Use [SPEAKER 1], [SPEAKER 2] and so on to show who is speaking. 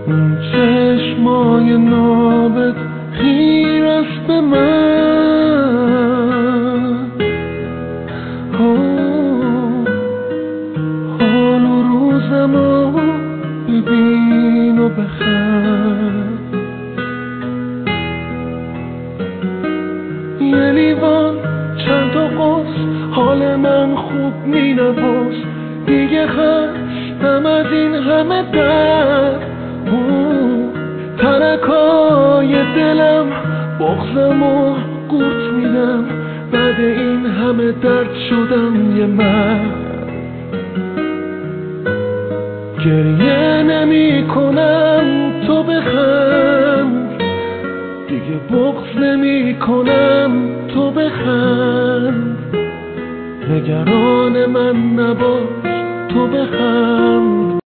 [SPEAKER 1] اون چشمای نابت خیر است به من. حال و روزمو ببین و بخند. یه لیوان چند تا قرص حال من خوب می نباز. دیگه خستم از این همه درد. ترکای دلم بغضمو قورت میدم. بعد این همه درد شدم یه مرد. گریه نمی کنم تو بخند. دیگه بغض نمی کنم تو بخند. نگران من نباش تو بخند.